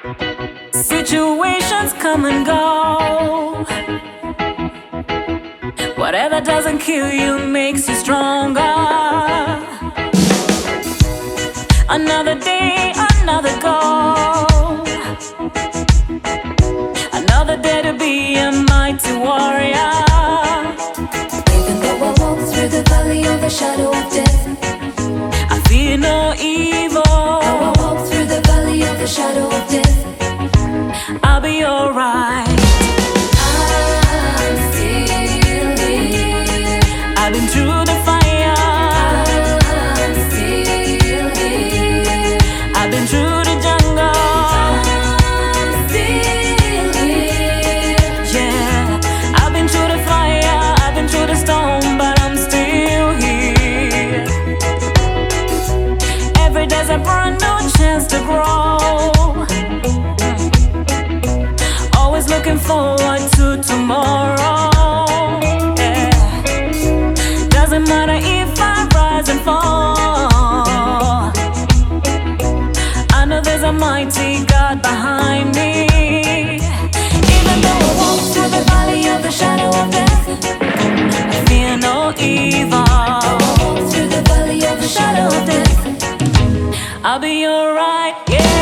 Situations come and go. Whatever doesn't kill you makes you stronger. Another day, another goal. Another day to be a mighty warrior. Even though I walk through the valley of the shadow of death, I fear no evil. though I walk through the valley of the shadow of death, I'll be alright. I'm still here. I've been through the fire. I'm still here. I've been through the jungle. I'm still here. Yeah, I've been through the fire. I've been through the storm, but I'm still here. Every day's a brand new chance to grow. Always looking forward to tomorrow. Yeah. Doesn't matter if I rise and fall. I know there's a mighty God behind me. Even though I walk through the valley of the shadow of death, I fear no evil. Through the valley of the shadow of death, I'll be alright. Yeah.